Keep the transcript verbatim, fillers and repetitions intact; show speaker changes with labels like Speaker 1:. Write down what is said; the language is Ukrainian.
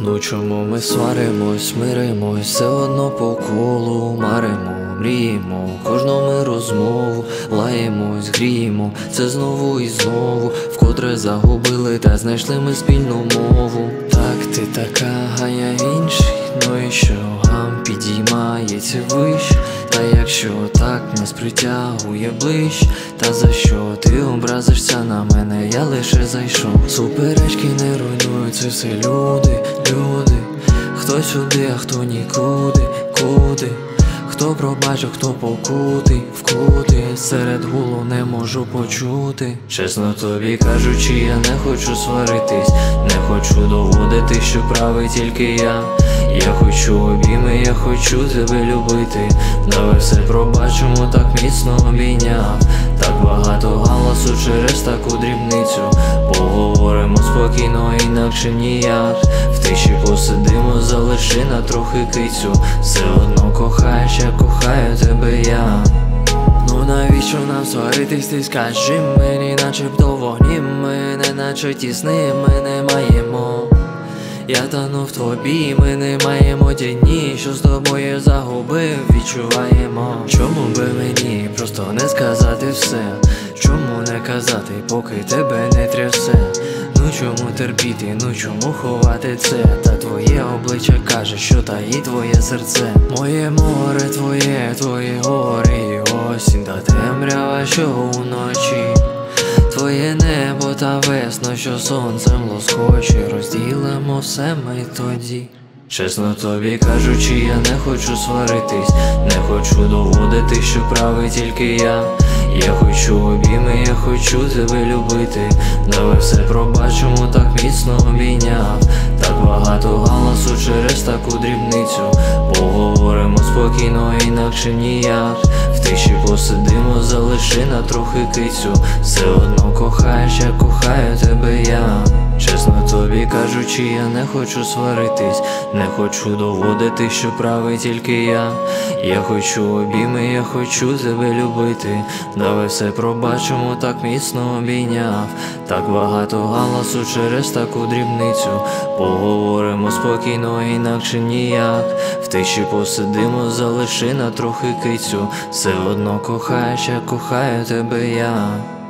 Speaker 1: Ну чому ми сваримось, миримось, все одно по колу маримо, мріємо, кожну ми розмову, лаємось, гріємо, це знову і знову, вкотре загубили та знайшли ми спільну мову. Так ти така, а я інший, ну і що, гам підіймається вище. Та якщо так нас притягує ближче, та за що ти образишся на мене, я лише зайшов. Суперечки не руйнують, це все люди, люди. Хто сюди, а хто нікуди, куди. Хто пробачив, хто покутий, вкуди. Серед гулу не можу почути. Чесно тобі кажучи, я не хочу сваритись, не хочу доводити, що правий тільки я. Я хочу обійми, я хочу тебе любити. Давай все пробачимо, так міцно обійняв. Так багато галасу через таку дрібницю. Поговоримо спокійно, інакше ніяк. В тиші посидимо, залиши на трохи кицю. Все одно кохаєш, я кохаю тебе я. Ну навіщо нам сваритись, ти скажи мені, начебто вогні ми, не наче ті сни ми не маємо. Я тону в тобі, ми не маємо тіні, що з тобою загубив, відчуваємо. Чому би мені просто не сказати все? Чому не казати, поки тебе не трясе? Ну чому терпіти, ну чому ховати це? Та твоє обличчя каже, що таїть твоє серце. Моє море твоє, твої гори і осінь, та темрява, що уночі. Твоє небо та весна, що сонцем лоскоче, розділимо все ми тоді. Чесно тобі кажучи, я не хочу сваритись, не хочу доводити, що правий тільки я. Я хочу обійми, я хочу тебе любити. Давай все пробачимо, так міцно обійняв. Так багато галасу через таку дрібницю. Поговоримо спокійно, інакше ніяк. В тиші посидимо, залиши на трохи кицю. Все одно кохаєш, я кохаю тебе я. Чесно тобі кажучи, я не хочу сваритись, не хочу доводити, що правий тільки я. Я хочу обійми, я хочу тебе любити. Давай все пробачимо, так міцно обійняв. Так багато галасу через таку дрібницю. Поговоримо спокійно, інакше ніяк. В тиші посидимо, залиши на трохи кицю. Все одно кохаєш, я кохаю тебе я.